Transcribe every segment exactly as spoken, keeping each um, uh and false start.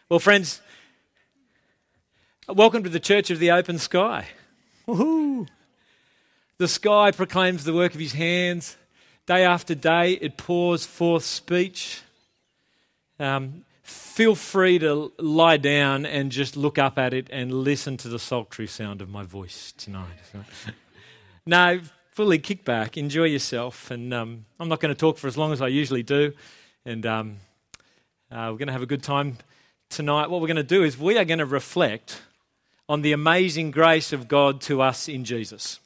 Well, friends, welcome to the Church of the Open Sky. Woohoo! The sky proclaims the work of his hands. Day after day, it pours forth speech. Um, feel free to lie down and just look up at it and listen to the sultry sound of my voice tonight. No, fully kick back, enjoy yourself. And um, I'm not going to talk for as long as I usually do. And um, uh, we're going to have a good time tonight. What we're going to do is we are going to reflect on the amazing grace of God to us in Jesus.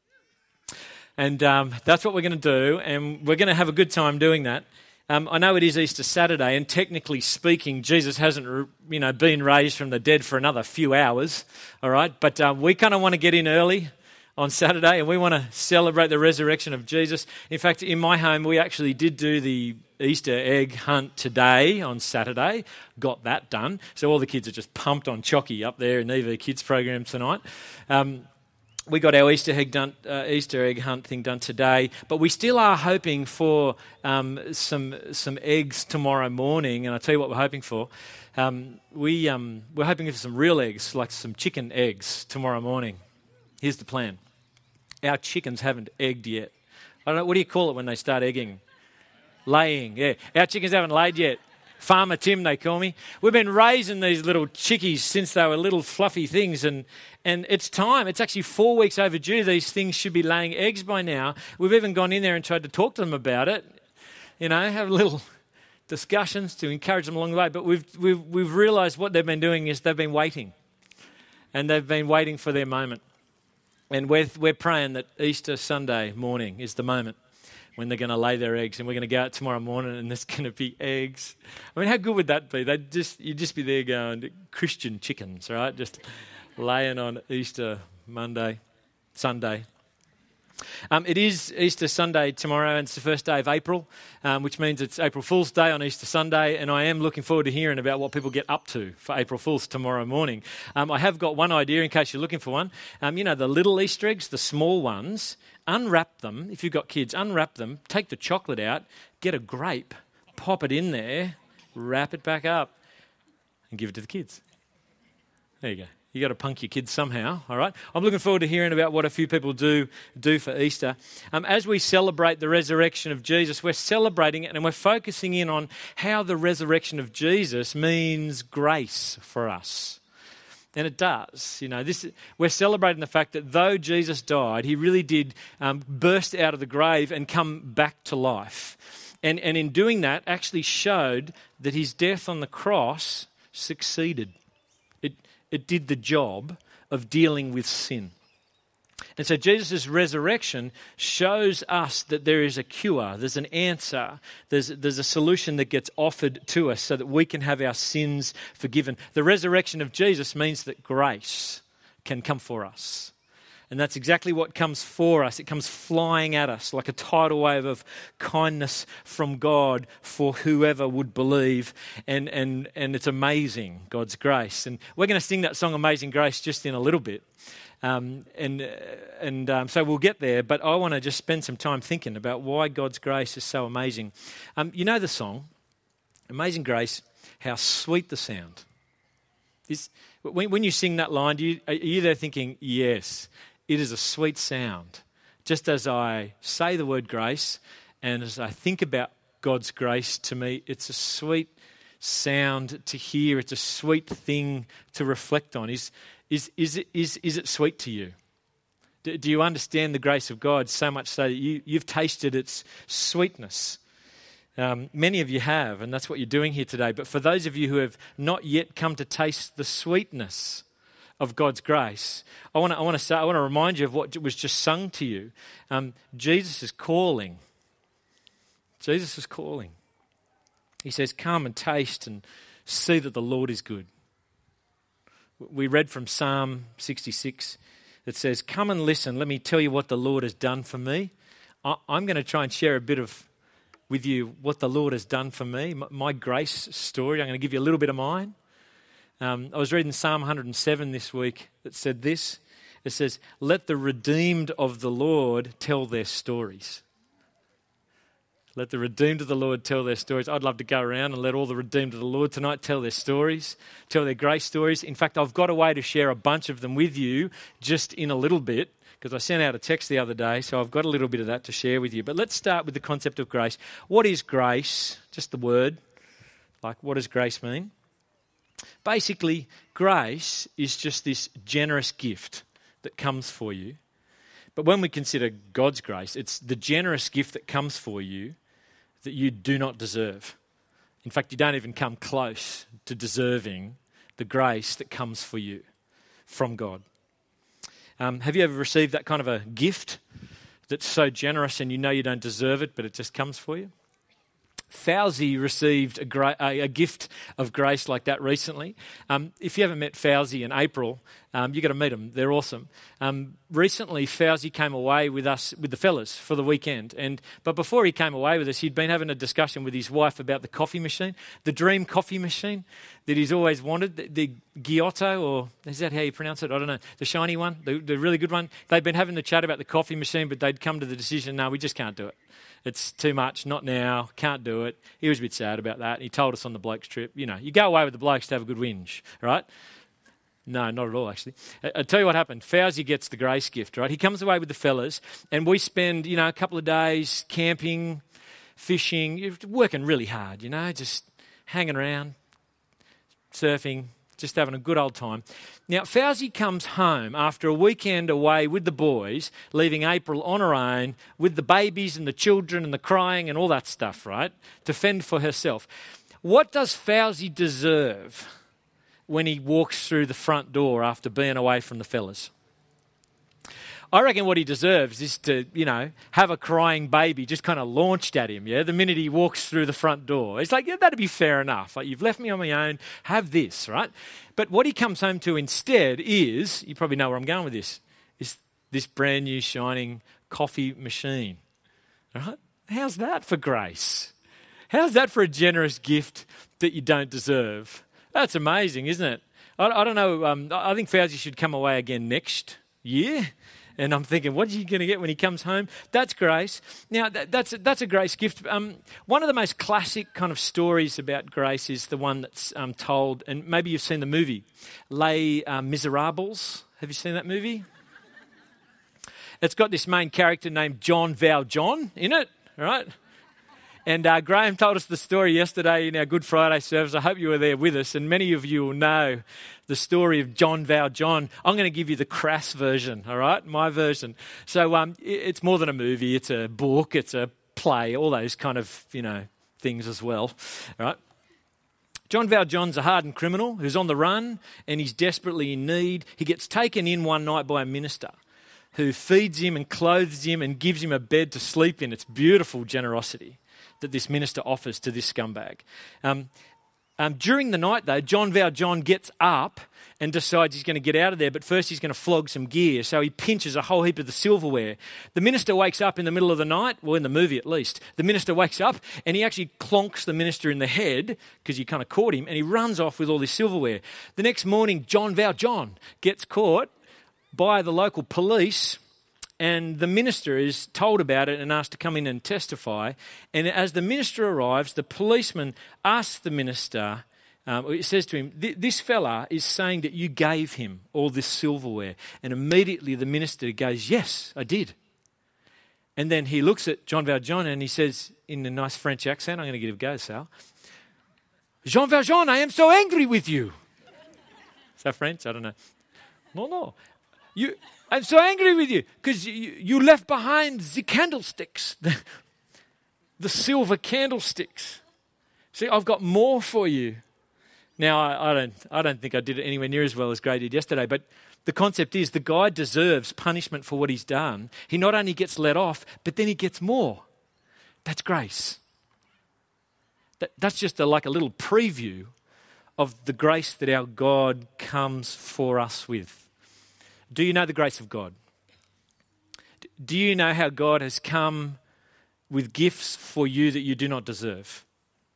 And um, that's what we're going to do, and we're going to have a good time doing that. Um, I know it is Easter Saturday, and technically speaking, Jesus hasn't, you know, been raised from the dead for another few hours, all right? But uh, we kind of want to get in early on Saturday, and we want to celebrate the resurrection of Jesus. In fact, in my home, we actually did do the Easter egg hunt today on Saturday, got that done. So all the kids are just pumped on Chocky up there in the E V Kids program tonight. Um, we got our Easter egg, done, uh, Easter egg hunt thing done today, but we still are hoping for um, some some eggs tomorrow morning, and I'll tell you what we're hoping for. Um, we, um, we're hoping for some real eggs, like some chicken eggs tomorrow morning. Here's the plan. Our chickens haven't egged yet. I don't know, what do you call it when they start egging? Laying, yeah. Our chickens haven't laid yet. Farmer Tim, they call me. We've been raising these little chickies since they were little fluffy things, and, and it's time. It's actually four weeks overdue. These things should be laying eggs by now. We've even gone in there and tried to talk to them about it, you know, have little discussions to encourage them along the way. But we've, we've, we've realised what they've been doing is they've been waiting, and they've been waiting for their moment. And we're, we're praying that Easter Sunday morning is the moment when they're going to lay their eggs, and we're going to go out tomorrow morning and there's going to be eggs. I mean, how good would that be? They'd just, you'd just be there going, Christian chickens, right? Just laying on Easter Monday, Sunday. Um, it is Easter Sunday tomorrow, and it's the first day of April, um, which means it's April Fool's Day on Easter Sunday, and I am looking forward to hearing about what people get up to for April Fool's tomorrow morning. Um, I have got one idea in case you're looking for one. Um, you know, the little Easter eggs, the small ones, unwrap them. If you've got kids, unwrap them, take the chocolate out, get a grape, pop it in there, wrap it back up, and give it to the kids. There you go. You got to punk your kids somehow, all right? I'm looking forward to hearing about what a few people do do for Easter. Um, as we celebrate the resurrection of Jesus, we're celebrating it and we're focusing in on how the resurrection of Jesus means grace for us. And it does. You know, this we're celebrating the fact that though Jesus died, he really did um, burst out of the grave and come back to life. And, and in doing that, actually showed that his death on the cross succeeded. It did the job of dealing with sin. And so Jesus' resurrection shows us that there is a cure, there's an answer, there's, there's a solution that gets offered to us so that we can have our sins forgiven. The resurrection of Jesus means that grace can come for us. And that's exactly what comes for us. It comes flying at us like a tidal wave of kindness from God for whoever would believe. And, and, and it's amazing, God's grace. And we're going to sing that song, Amazing Grace, just in a little bit. Um, and and um, so we'll get there. But I want to just spend some time thinking about why God's grace is so amazing. Um, you know the song, Amazing Grace, how sweet the sound. Is, when, when you sing that line, do you, are you there thinking, yes, it is a sweet sound. Just as I say the word grace and as I think about God's grace to me, it's a sweet sound to hear. It's a sweet thing to reflect on. Is, is, is, it, is, is it sweet to you? Do, do you understand the grace of God so much so that you, you've tasted its sweetness? Um, many of you have, and that's what you're doing here today. But for those of you who have not yet come to taste the sweetness of God's grace, I want to I want to say, I want to remind you of what was just sung to you. Um, Jesus is calling. Jesus is calling. He says, "Come and taste and see that the Lord is good." We read from Psalm sixty-six that says, "Come and listen. Let me tell you what the Lord has done for me." I, I'm going to try and share a bit of with you what the Lord has done for me, my, my grace story. I'm going to give you a little bit of mine. Um, I was reading Psalm one hundred seven this week that said this. It says, "Let the redeemed of the Lord tell their stories." Let the redeemed of the Lord tell their stories. I'd love to go around and let all the redeemed of the Lord tonight tell their stories, tell their grace stories. In fact, I've got a way to share a bunch of them with you just in a little bit, because I sent out a text the other day, so I've got a little bit of that to share with you. But let's start with the concept of grace. What is grace? Just the word. Like, what does grace mean? Basically, grace is just this generous gift that comes for you. But when we consider God's grace, it's the generous gift that comes for you that you do not deserve. In fact, you don't even come close to deserving the grace that comes for you from God. Um, have you ever received that kind of a gift that's so generous and you know you don't deserve it, but it just comes for you? Fauzi received a, gra- a, a gift of grace like that recently. Um, if you haven't met Fauzi and April, um, you've got to meet them. They're awesome. Um, recently, Fauzi came away with us, with the fellas, for the weekend. And But before he came away with us, he'd been having a discussion with his wife about the coffee machine, the dream coffee machine that he's always wanted, the, the Giotto, or is that how you pronounce it? I don't know. The shiny one, the, the really good one. They'd been having the chat about the coffee machine, but they'd come to the decision, no, we just can't do it. It's too much, not now, can't do it. He was a bit sad about that. He told us on the blokes trip, you know, you go away with the blokes to have a good whinge, right? No, not at all, actually. I, I'll tell you what happened. Fauzi gets the grace gift, right? He comes away with the fellas, and we spend, you know, a couple of days camping, fishing, working really hard, you know, just hanging around, surfing, just having a good old time. Now, Fauzi comes home after a weekend away with the boys, leaving April on her own with the babies and the children and the crying and all that stuff, right, to fend for herself. What does Fauzi deserve when he walks through the front door after being away from the fellas? I reckon what he deserves is to, you know, have a crying baby just kind of launched at him, yeah, the minute he walks through the front door. It's like, yeah, that'd be fair enough. Like, you've left me on my own, have this, right? But what he comes home to instead is, you probably know where I'm going with this, is this brand new shining coffee machine, right? How's that for grace? How's that for a generous gift that you don't deserve? That's amazing, isn't it? I, I don't know, um, I think Fauzi should come away again next year. And I'm thinking, what is he going to get when he comes home? That's grace. Now, that, that's, that's a grace gift. Um, one of the most classic kind of stories about grace is the one that's um, told, and maybe you've seen the movie, Les uh, Miserables. Have you seen that movie? It's got this main character named John Valjean in it, right? And uh, Graham told us the story yesterday in our Good Friday service. I hope you were there with us, and many of you will know the story of John Valjean. I'm going to give you the crass version, all right, my version. So um, it's more than a movie. It's a book. It's a play, all those kind of, you know, things as well, all right? John Valjean's a hardened criminal who's on the run, and he's desperately in need. He gets taken in one night by a minister who feeds him and clothes him and gives him a bed to sleep in. It's beautiful generosity that this minister offers to this scumbag. Um, um, during the night, though, John Valjean gets up and decides he's going to get out of there, but first he's going to flog some gear. So he pinches a whole heap of the silverware. The minister wakes up in the middle of the night, well, in the movie at least. The minister wakes up and he actually clonks the minister in the head because he kind of caught him, and he runs off with all this silverware. The next morning, John Valjean gets caught by the local police, and the minister is told about it and asked to come in and testify. And as the minister arrives, the policeman asks the minister, um, it says to him, this fella is saying that you gave him all this silverware. And immediately the minister goes, yes, I did. And then he looks at John Valjean and he says, in a nice French accent, I'm going to give it a go, Sal. Jean Valjean, I am so angry with you. Is that French? I don't know. No, no. You, I'm so angry with you because you, you left behind the candlesticks, the, the silver candlesticks. See, I've got more for you. Now, I, I don't I don't think I did it anywhere near as well as Gray did yesterday, but the concept is the guy deserves punishment for what he's done. He not only gets let off, but then he gets more. That's grace. That, that's just a, like a little preview of the grace that our God comes for us with. Do you know the grace of God? Do you know how God has come with gifts for you that you do not deserve?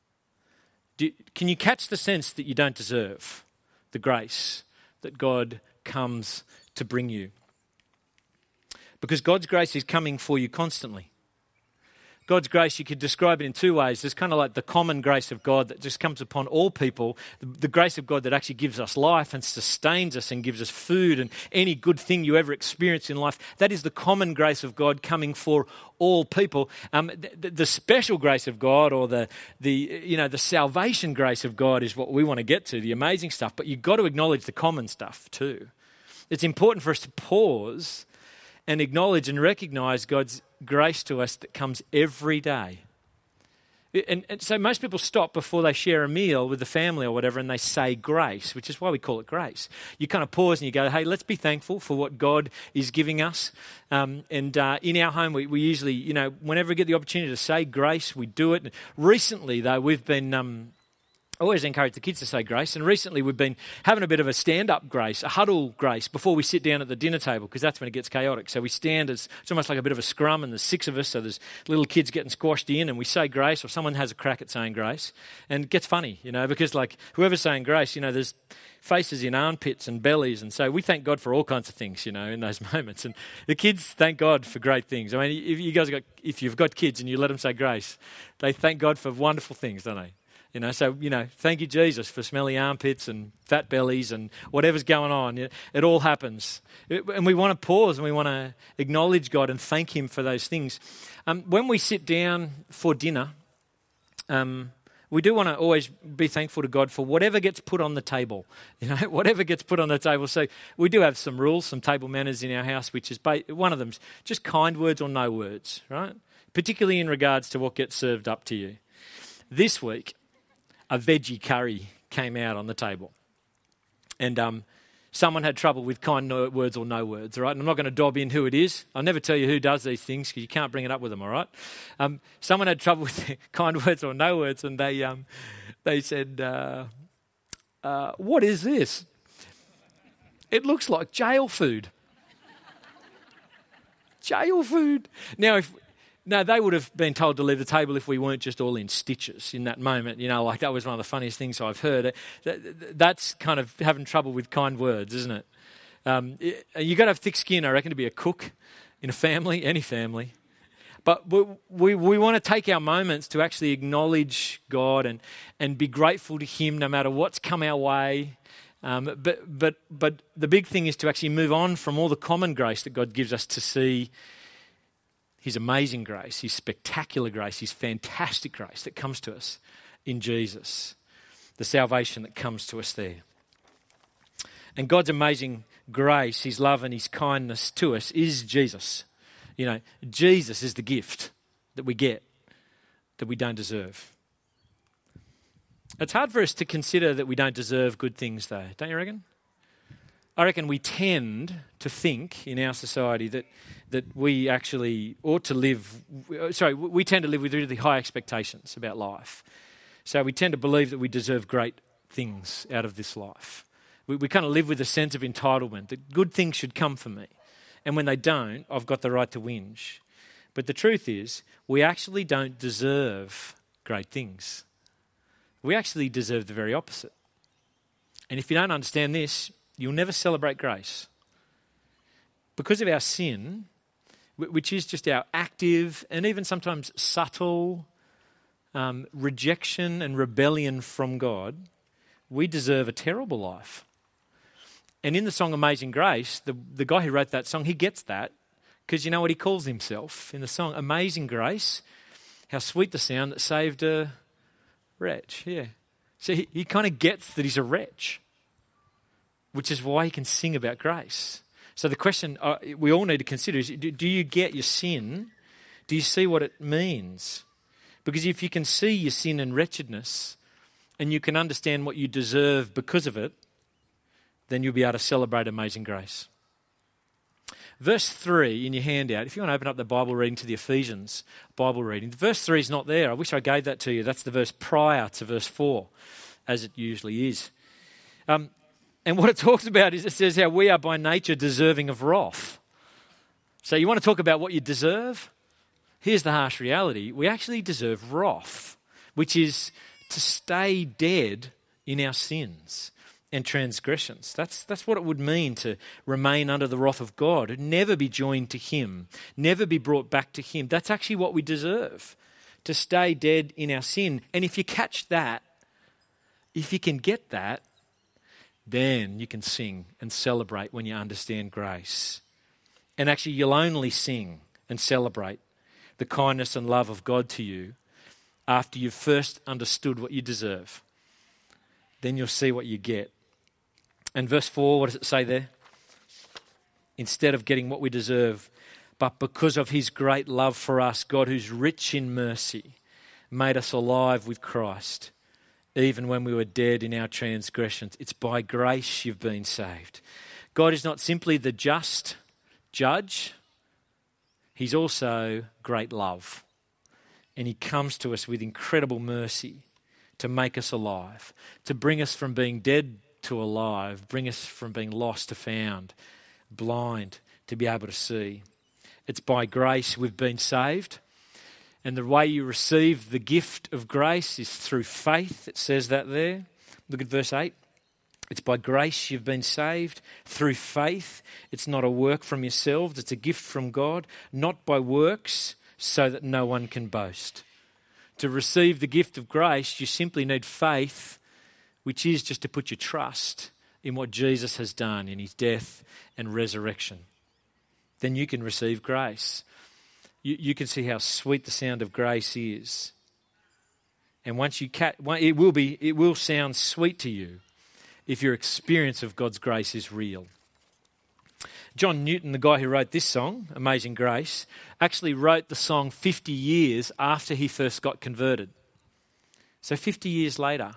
Do, can you catch the sense that you don't deserve the grace that God comes to bring you? Because God's grace is coming for you constantly. God's grace, you could describe it in two ways. There's kind of like the common grace of God that just comes upon all people, the, the grace of God that actually gives us life and sustains us and gives us food and any good thing you ever experience in life. That is the common grace of God coming for all people. Um, the, the special grace of God, or the the you know the salvation grace of God, is what we want to get to, the amazing stuff. But you've got to acknowledge the common stuff too. It's important for us to pause and acknowledge and recognize God's grace to us that comes every day. And, and so most people stop before they share a meal with the family or whatever, and they say grace, which is why we call it grace. You kind of pause and you go, hey, let's be thankful for what God is giving us. Um, and uh, in our home, we, we usually, you know, whenever we get the opportunity to say grace, we do it. Recently, though, we've been... Um, I always encourage the kids to say grace, and recently we've been having a bit of a stand-up grace, a huddle grace, before we sit down at the dinner table, because that's when it gets chaotic. So we stand, as it's almost like a bit of a scrum, and there's six of us, so there's little kids getting squashed in, and we say grace, or someone has a crack at saying grace, and it gets funny, you know, because like whoever's saying grace, you know, there's faces in armpits and bellies, and so we thank God for all kinds of things, you know, in those moments. And the kids thank God for great things. I mean, if you guys have got, if you've got kids and you let them say grace, they thank God for wonderful things, don't they? You know, so, you know, thank you, Jesus, for smelly armpits and fat bellies and whatever's going on. It, it all happens. It, and we want to pause and we want to acknowledge God and thank him for those things. Um, when we sit down for dinner, um, we do want to always be thankful to God for whatever gets put on the table, you know, whatever gets put on the table. So we do have some rules, some table manners in our house, which is ba- one of them's just kind words or no words, right? Particularly in regards to what gets served up to you. This week, a veggie curry came out on the table. And um, someone had trouble with kind no words or no words, all right? And I'm not going to dob in who it is. I'll never tell you who does these things because you can't bring it up with them, all right? Um, someone had trouble with kind words or no words, and they um, they said, uh, uh, what is this? It looks like jail food. Jail food. Now, if... No, they would have been told to leave the table if we weren't just all in stitches in that moment. You know, like that was one of the funniest things I've heard. That's kind of having trouble with kind words, isn't it? Um, you've got to have thick skin, I reckon, to be a cook in a family, any family. But we, we, we want to take our moments to actually acknowledge God and, and be grateful to him no matter what's come our way. Um, but, but, but the big thing is to actually move on from all the common grace that God gives us to see his amazing grace, his spectacular grace, his fantastic grace that comes to us in Jesus, the salvation that comes to us there. And God's amazing grace, his love and his kindness to us is Jesus. You know, Jesus is the gift that we get that we don't deserve. It's hard for us to consider that we don't deserve good things though, don't you reckon? I reckon we tend to think in our society that that we actually ought to live, sorry, we tend to live with really high expectations about life. So we tend to believe that we deserve great things out of this life. We, we kind of live with a sense of entitlement, that good things should come for me. And when they don't, I've got the right to whinge. But the truth is, we actually don't deserve great things. We actually deserve the very opposite. And if you don't understand this, you'll never celebrate grace. Because of our sin, which is just our active and even sometimes subtle um, rejection and rebellion from God, we deserve a terrible life. And in the song Amazing Grace, the, the guy who wrote that song, he gets that because you know what he calls himself in the song? Amazing Grace. How sweet the sound that saved a wretch. Yeah. So he, he kind of gets that he's a wretch, which is why he can sing about grace. So the question uh, we all need to consider is, do, do you get your sin? Do you see what it means? Because if you can see your sin and wretchedness and you can understand what you deserve because of it, then you'll be able to celebrate amazing grace. Verse three in your handout, if you want to open up the Bible reading to the Ephesians Bible reading, verse three is not there. I wish I gave that to you. That's the verse prior to verse four, as it usually is. Um, And what it talks about is it says how we are by nature deserving of wrath. So you want to talk about what you deserve? Here's the harsh reality. We actually deserve wrath, which is to stay dead in our sins. and transgressions. That's, that's what it would mean to remain under the wrath of God, never be joined to him, never be brought back to him. That's actually what we deserve, to stay dead in our sin. And if you catch that, if you can get that, then you can sing and celebrate when you understand grace. And actually you'll only sing and celebrate the kindness and love of God to you after you've first understood what you deserve. Then you'll see what you get. And verse four, what does it say there? Instead of getting what we deserve, but because of his great love for us, God, who's rich in mercy, made us alive with Christ, even when we were dead in our transgressions. It's by grace you've been saved. God is not simply the just judge. He's also great love. And he comes to us with incredible mercy to make us alive, to bring us from being dead to alive, bring us from being lost to found, blind to be able to see. It's by grace we've been saved. And the way you receive the gift of grace is through faith. It says that there. Look at verse eight. It's by grace you've been saved through faith. It's not a work from yourselves. It's a gift from God, not by works, so that no one can boast. To receive the gift of grace, you simply need faith, which is just to put your trust in what Jesus has done in his death and resurrection. Then you can receive grace. You, you can see how sweet the sound of grace is. And once you cat, it will be, it will sound sweet to you if your experience of God's grace is real. John Newton, the guy who wrote this song, Amazing Grace, actually wrote the song fifty years after he first got converted. So fifty years later,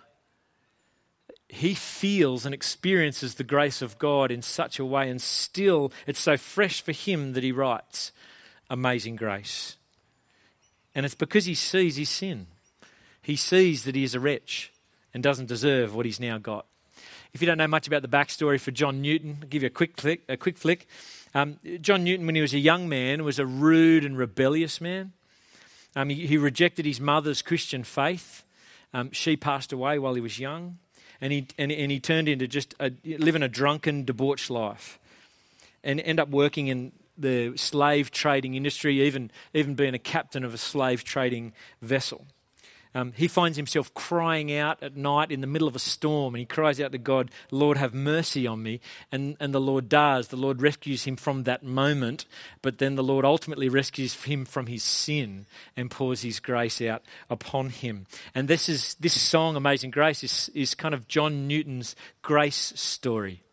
he feels and experiences the grace of God in such a way, and still it's so fresh for him that he writes Amazing Grace. And it's because he sees his sin. He sees that he is a wretch and doesn't deserve what he's now got. If you don't know much about the backstory for John Newton, I'll give you a quick flick. A quick flick. Um, John Newton, when he was a young man, was a rude and rebellious man. Um, he, he rejected his mother's Christian faith. Um, she passed away while he was young, and he and, and he turned into just a, living a drunken, debauched life, and end up working in the slave trading industry, even even being a captain of a slave trading vessel. Um, he finds himself crying out at night in the middle of a storm, and he cries out to God, Lord, have mercy on me. And, and the Lord does. The Lord rescues him from that moment, but then the Lord ultimately rescues him from his sin and pours his grace out upon him. And this is this song, Amazing Grace, is, is kind of John Newton's grace story.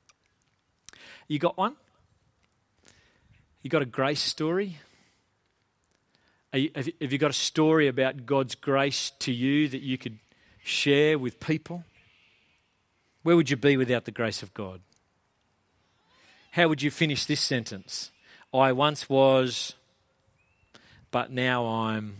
You got one? You got a grace story? Are you, have, you, have you got a story about God's grace to you that you could share with people? Where would you be without the grace of God? How would you finish this sentence? I once was, but now I'm.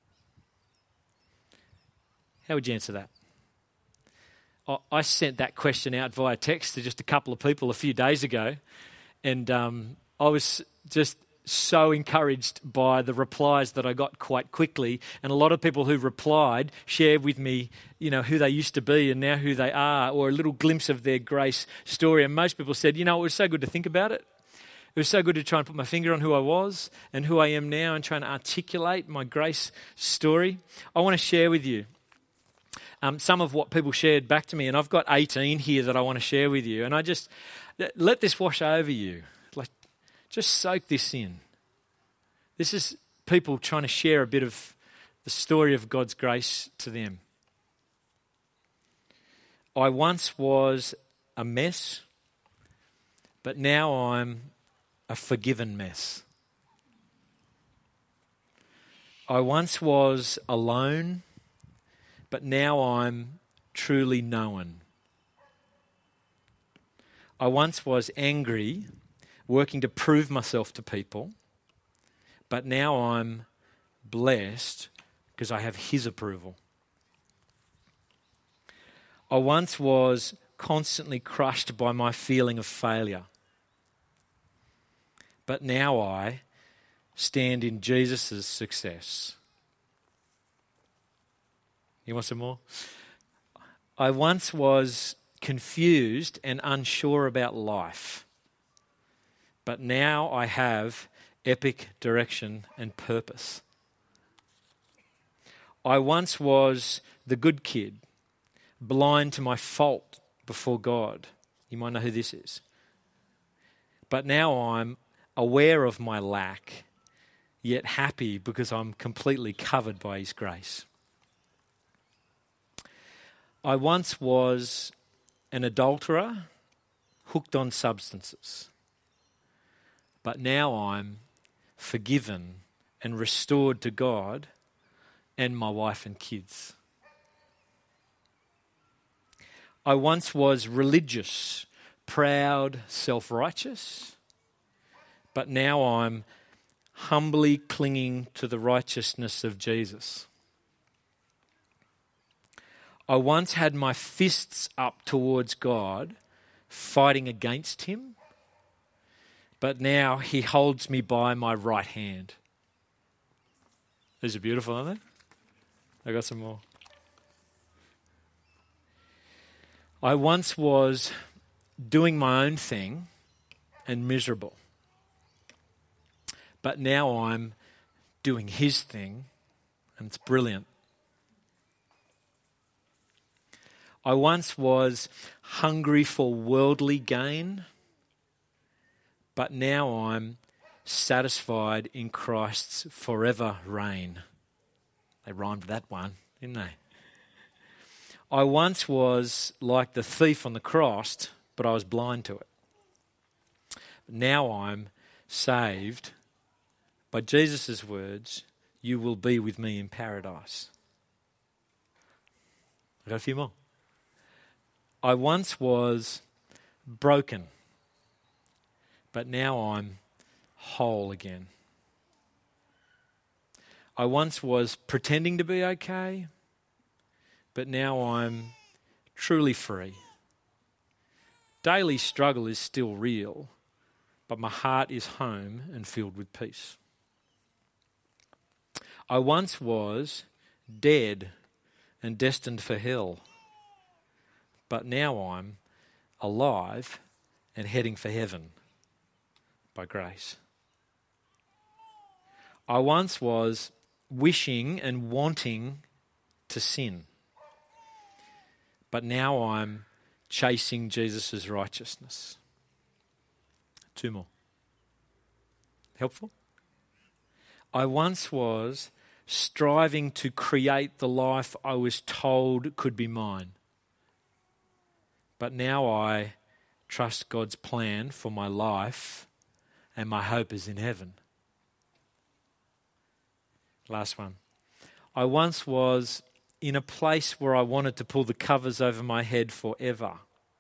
How would you answer that? I, I sent that question out via text to just a couple of people a few days ago, and um, I was just so encouraged by the replies that I got quite quickly. And a lot of people who replied shared with me, you know, who they used to be and now who they are, or a little glimpse of their grace story. And most people said, you know, it was so good to think about it. It was so good to try and put my finger on who I was and who I am now and trying to articulate my grace story. I want to share with you um, some of what people shared back to me. And I've got eighteen here that I want to share with you. And I just, let this wash over you. Like, just soak this in. This is people trying to share a bit of the story of God's grace to them. I once was a mess, but now I'm a forgiven mess. I once was alone, but now I'm truly known. I once was angry, working to prove myself to people, but now I'm blessed because I have His approval. I once was constantly crushed by my feeling of failure, but now I stand in Jesus' success. You want some more? I once was confused and unsure about life. But now I have epic direction and purpose. I once was the good kid, blind to my fault before God. You might know who this is. But now I'm aware of my lack, yet happy because I'm completely covered by His grace. I once was an adulterer, hooked on substances. But now I'm forgiven and restored to God and my wife and kids. I once was religious, proud, self-righteous, but now I'm humbly clinging to the righteousness of Jesus. I once had my fists up towards God, fighting against Him, but now He holds me by my right hand. These are beautiful, aren't they? I got some more. I once was doing my own thing and miserable, but now I'm doing His thing and it's brilliant. I once was hungry for worldly gain, but now I'm satisfied in Christ's forever reign. They rhymed that one, didn't they? I once was like the thief on the cross, but I was blind to it. Now I'm saved by Jesus' words, "You will be with me in paradise." I've got a few more. I once was broken, but now I'm whole again. I once was pretending to be okay, but now I'm truly free. Daily struggle is still real, but my heart is home and filled with peace. I once was dead and destined for hell, but now I'm alive and heading for heaven by grace. I once was wishing and wanting to sin, but now I'm chasing Jesus' righteousness. Two more. Helpful? I once was striving to create the life I was told could be mine, but now I trust God's plan for my life and my hope is in heaven. Last one. I once was in a place where I wanted to pull the covers over my head forever,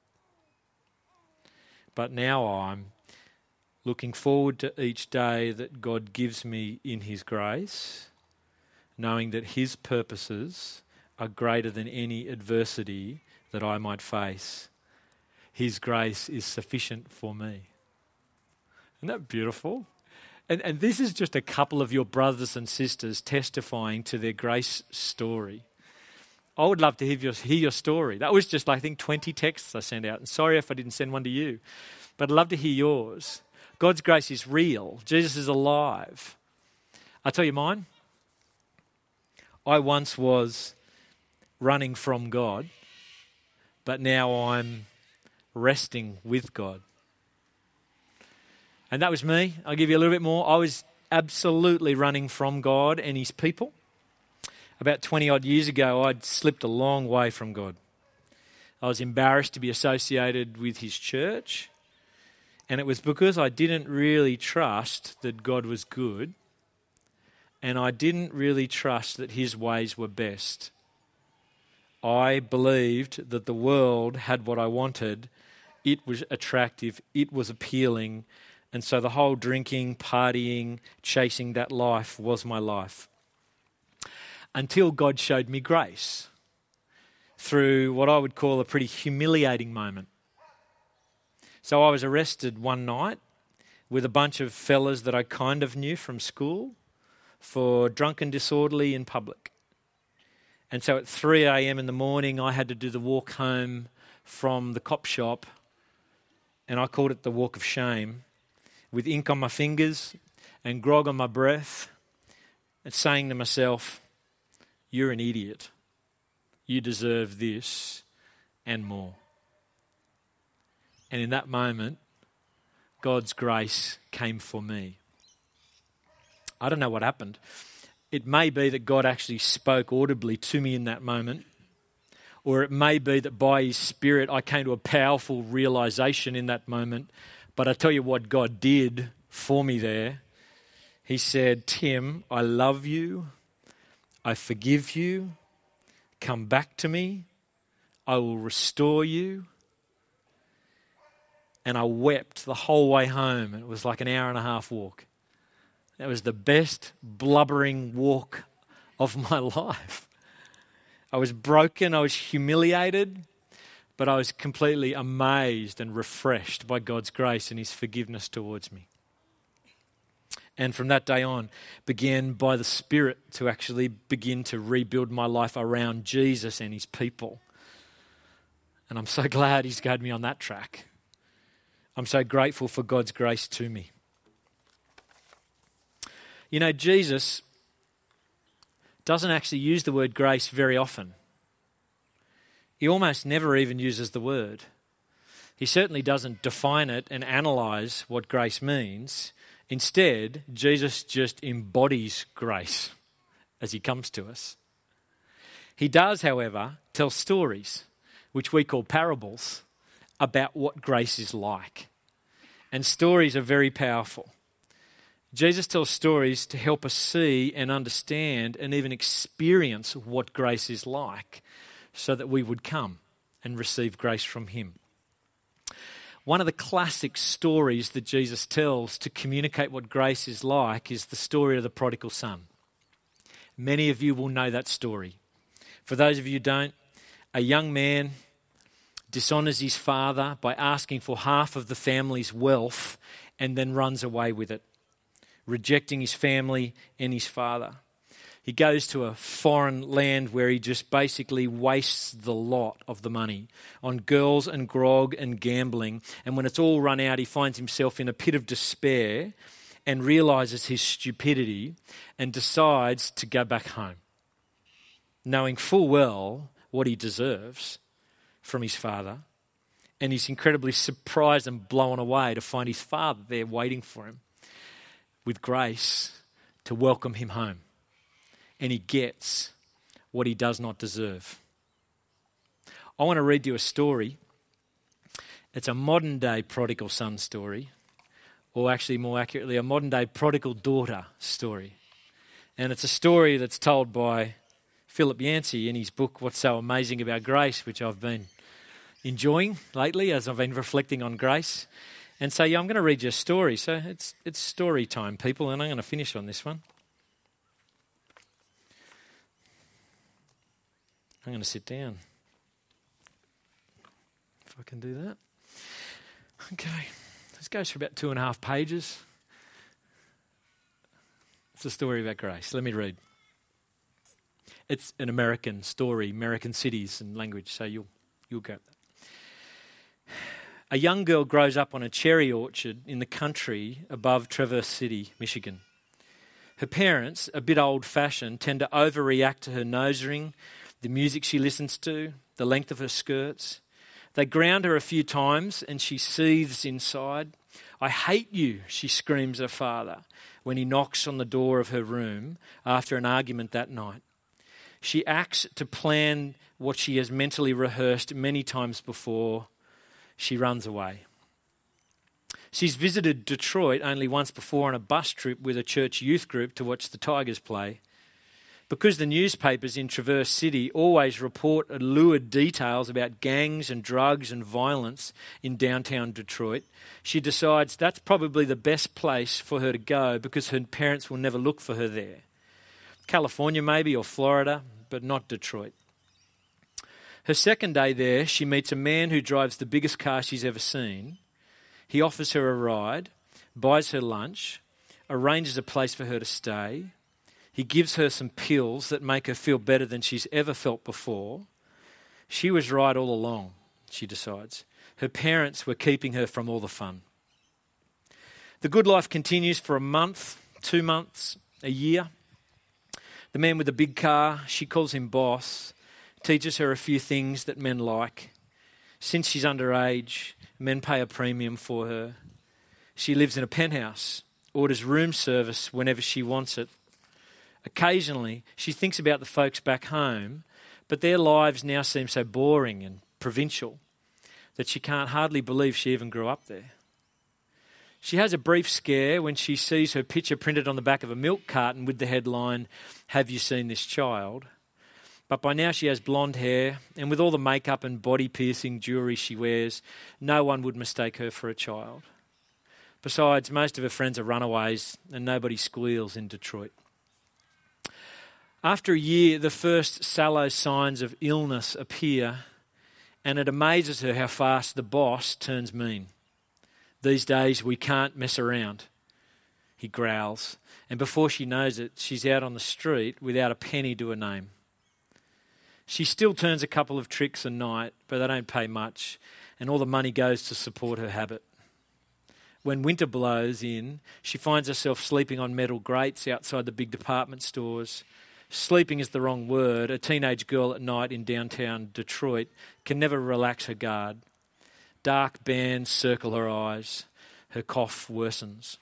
but now I'm looking forward to each day that God gives me in His grace, knowing that His purposes are greater than any adversity that I might face. His grace is sufficient for me. Isn't that beautiful? And, and this is just a couple of your brothers and sisters testifying to their grace story. I would love to hear your, hear your story. That was just, I think, twenty texts I sent out. And sorry if I didn't send one to you. But I'd love to hear yours. God's grace is real. Jesus is alive. I'll tell you mine. I once was running from God, but now I'm resting with God. And that was me. I'll give you a little bit more. I was absolutely running from God and His people. About twenty odd years ago, I'd slipped a long way from God. I was embarrassed to be associated with His church. And it was because I didn't really trust that God was good. And I didn't really trust that His ways were best. I believed that the world had what I wanted. It was attractive. It was appealing. And so the whole drinking, partying, chasing that life was my life. Until God showed me grace through what I would call a pretty humiliating moment. So I was arrested one night with a bunch of fellas that I kind of knew from school for drunken disorderly in public. And so at three a.m. in the morning, I had to do the walk home from the cop shop, and I called it the walk of shame, with ink on my fingers and grog on my breath, and saying to myself, you're an idiot. You deserve this and more. And in that moment, God's grace came for me. I don't know what happened. It may be that God actually spoke audibly to me in that moment, or it may be that by His Spirit I came to a powerful realization in that moment. But I tell you what God did for me there. He said, Tim, I love you. I forgive you. Come back to me. I will restore you. And I wept the whole way home. It was like an hour and a half walk. That was the best blubbering walk of my life. I was broken, I was humiliated, but I was completely amazed and refreshed by God's grace and His forgiveness towards me. And from that day on, began by the Spirit to actually begin to rebuild my life around Jesus and His people. And I'm so glad He's got me on that track. I'm so grateful for God's grace to me. You know, Jesus doesn't actually use the word grace very often. He almost never even uses the word. He certainly doesn't define it and analyze what grace means. Instead, Jesus just embodies grace as He comes to us. He does, however, tell stories, which we call parables, about what grace is like. And stories are very powerful. Jesus tells stories to help us see and understand and even experience what grace is like so that we would come and receive grace from Him. One of the classic stories that Jesus tells to communicate what grace is like is the story of the prodigal son. Many of you will know that story. For those of you who don't, a young man dishonours his father by asking for half of the family's wealth and then runs away with it, rejecting his family and his father. He goes to a foreign land where he just basically wastes the lot of the money on girls and grog and gambling. And when it's all run out, he finds himself in a pit of despair and realises his stupidity and decides to go back home, knowing full well what he deserves from his father. And he's incredibly surprised and blown away to find his father there waiting for him with grace to welcome him home. And he gets what he does not deserve. I want to read you a story. It's a modern day prodigal son story, or actually more accurately, a modern day prodigal daughter story. And it's a story that's told by Philip Yancey in his book, What's So Amazing About Grace, which I've been enjoying lately as I've been reflecting on grace. And so, yeah, I'm going to read you a story. So it's it's story time, people, and I'm going to finish on this one. I'm going to sit down, if I can do that. Okay, this goes for about two and a half pages. It's a story about grace. Let me read. It's an American story, American cities and language, so you'll you'll get that. A young girl grows up on a cherry orchard in the country above Traverse City, Michigan. Her parents, a bit old-fashioned, tend to overreact to her nose ring, the music she listens to, the length of her skirts. They ground her a few times and she seethes inside. I hate you, she screams at her father when he knocks on the door of her room after an argument that night. She acts to plan what she has mentally rehearsed many times before. She runs away. She's visited Detroit only once before on a bus trip with a church youth group to watch the Tigers play. Because the newspapers in Traverse City always report lurid details about gangs and drugs and violence in downtown Detroit, she decides that's probably the best place for her to go because her parents will never look for her there. California maybe, or Florida, but not Detroit. Her second day there, she meets a man who drives the biggest car she's ever seen. He offers her a ride, buys her lunch, arranges a place for her to stay. He gives her some pills that make her feel better than she's ever felt before. She was right all along. she decides. Her parents were keeping her from all the fun. The good life continues for a month, two months, a year. The man with the big car, she calls him boss, teaches her a few things that men like. Since she's underage, men pay a premium for her. She lives in a penthouse, orders room service whenever she wants it. Occasionally, she thinks about the folks back home, but their lives now seem so boring and provincial that she can't hardly believe she even grew up there. She has a brief scare when she sees her picture printed on the back of a milk carton with the headline, "Have you seen this child?" But by now she has blonde hair, and with all the makeup and body-piercing jewellery she wears, no one would mistake her for a child. Besides, most of her friends are runaways, and nobody squeals in Detroit. After a year, the first sallow signs of illness appear, and it amazes her how fast the boss turns mean. "These days we can't mess around," he growls, and before she knows it, she's out on the street without a penny to her name. She still turns a couple of tricks a night, but they don't pay much, and all the money goes to support her habit. When winter blows in, she finds herself sleeping on metal grates outside the big department stores. Sleeping is the wrong word. A teenage girl at night in downtown Detroit can never relax her guard. Dark bands circle her eyes. Her cough worsens.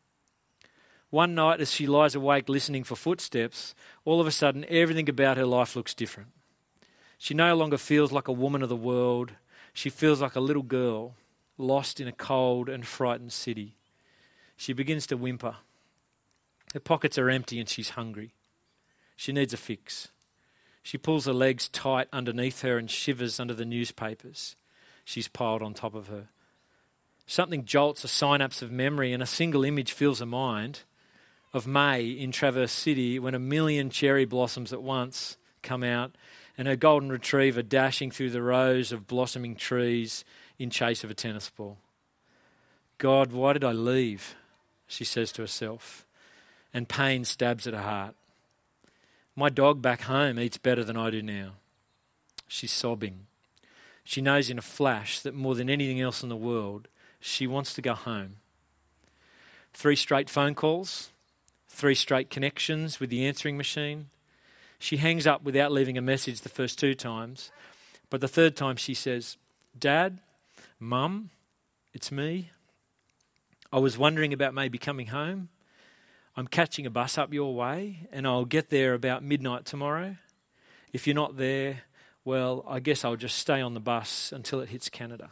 One night, as she lies awake listening for footsteps, all of a sudden everything about her life looks different. She no longer feels like a woman of the world. She feels like a little girl, lost in a cold and frightened city. She begins to whimper. Her pockets are empty and she's hungry. She needs a fix. She pulls her legs tight underneath her and shivers under the newspapers she's piled on top of her. Something jolts a synapse of memory and a single image fills her mind of May in Traverse City when a million cherry blossoms at once come out and her golden retriever dashing through the rows of blossoming trees in chase of a tennis ball. "God, why did I leave?" she says to herself, and pain stabs at her heart. "My dog back home eats better than I do now." She's sobbing. She knows in a flash that more than anything else in the world, she wants to go home. Three straight phone calls, three straight connections with the answering machine. She hangs up without leaving a message the first two times, but the third time she says, "Dad, Mum, it's me. I was wondering about maybe coming home. I'm catching a bus up your way and I'll get there about midnight tomorrow. If you're not there, well, I guess I'll just stay on the bus until it hits Canada."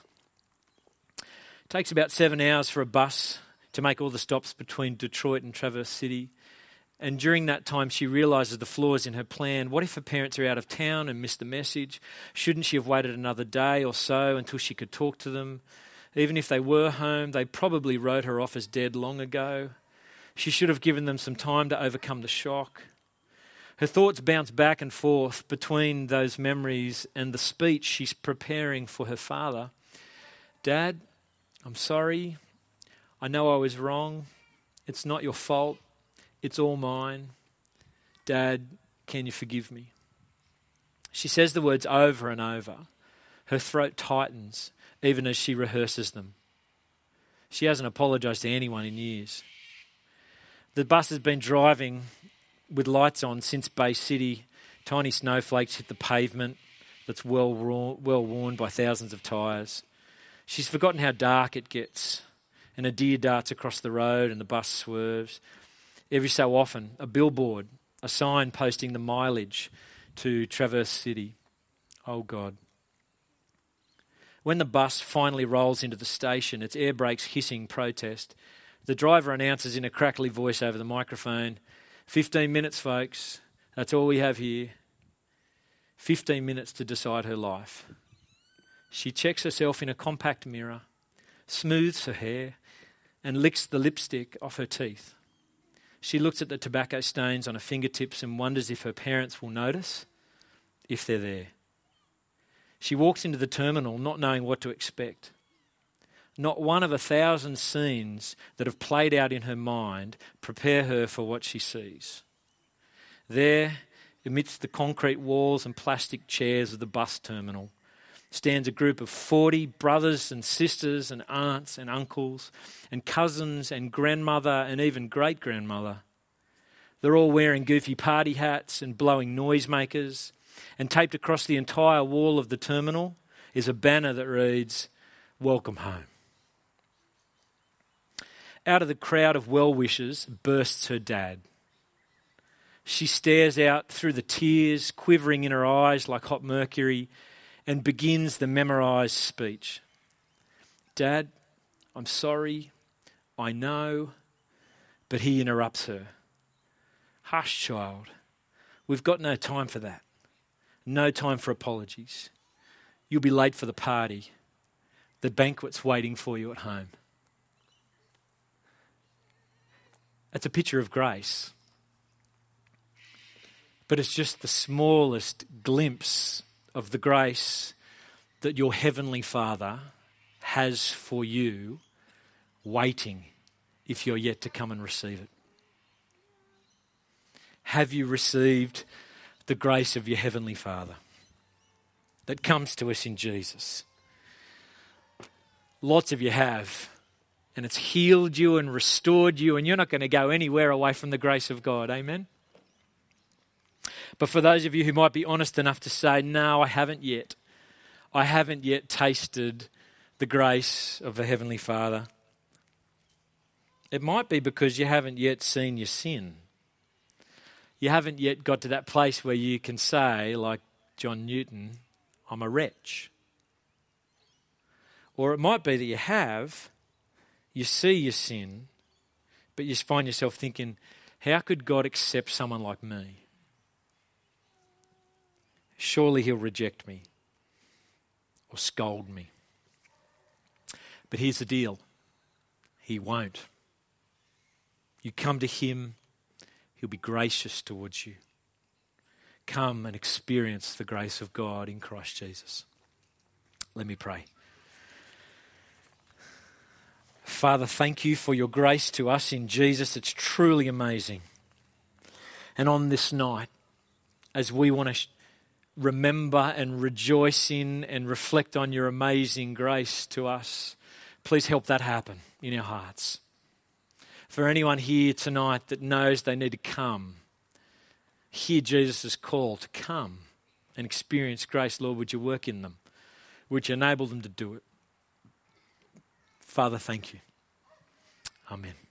It takes about seven hours for a bus to make all the stops between Detroit and Traverse City. And during that time, she realises the flaws in her plan. What if her parents are out of town and missed the message? Shouldn't she have waited another day or so until she could talk to them? Even if they were home, they probably wrote her off as dead long ago. She should have given them some time to overcome the shock. Her thoughts bounce back and forth between those memories and the speech she's preparing for her father. "Dad, I'm sorry. I know I was wrong. It's not your fault. It's all mine. Dad, can you forgive me?" She says the words over and over. Her throat tightens even as she rehearses them. She hasn't apologised to anyone in years. The bus has been driving with lights on since Bay City. Tiny snowflakes hit the pavement that's well well worn by thousands of tyres. She's forgotten how dark it gets, and a deer darts across the road and the bus swerves. Every so often, a billboard, a sign posting the mileage to Traverse City. Oh God. When the bus finally rolls into the station, its air brakes hissing protest, the driver announces in a crackly voice over the microphone, fifteen minutes, folks. That's all we have here. fifteen minutes to decide her life. She checks herself in a compact mirror, smooths her hair, and licks the lipstick off her teeth. She looks at the tobacco stains on her fingertips and wonders if her parents will notice, if they're there. She walks into the terminal not knowing what to expect. Not one of a thousand scenes that have played out in her mind prepare her for what she sees. There, amidst the concrete walls and plastic chairs of the bus terminal, stands a group of forty brothers and sisters and aunts and uncles and cousins and grandmother and even great-grandmother. They're all wearing goofy party hats and blowing noisemakers, and taped across the entire wall of the terminal is a banner that reads, "Welcome home." Out of the crowd of well-wishers bursts her dad. She stares out through the tears quivering in her eyes like hot mercury and begins the memorised speech. "Dad, I'm sorry, I know," but he interrupts her. "Hush, child. We've got no time for that. No time for apologies. You'll be late for the party. The banquet's waiting for you at home." That's a picture of grace. But it's just the smallest glimpse of the grace that your Heavenly Father has for you, waiting if you're yet to come and receive it. Have you received the grace of your Heavenly Father that comes to us in Jesus? Lots of you have. And it's healed you and restored you, and you're not going to go anywhere away from the grace of God. Amen? But for those of you who might be honest enough to say, "No, I haven't yet. I haven't yet tasted the grace of the Heavenly Father," it might be because you haven't yet seen your sin. You haven't yet got to that place where you can say, like John Newton, "I'm a wretch." Or it might be that you have. You see your sin, but you find yourself thinking, how could God accept someone like me? Surely he'll reject me or scold me. But here's the deal. He won't. You come to him, he'll be gracious towards you. Come and experience the grace of God in Christ Jesus. Let me pray. Father, thank you for your grace to us in Jesus. It's truly amazing. And on this night, as we want to sh- remember and rejoice in and reflect on your amazing grace to us, please help that happen in our hearts. For anyone here tonight that knows they need to come, hear Jesus' call to come and experience grace, Lord, would you work in them? Would you enable them to do it? Father, thank you. Amen.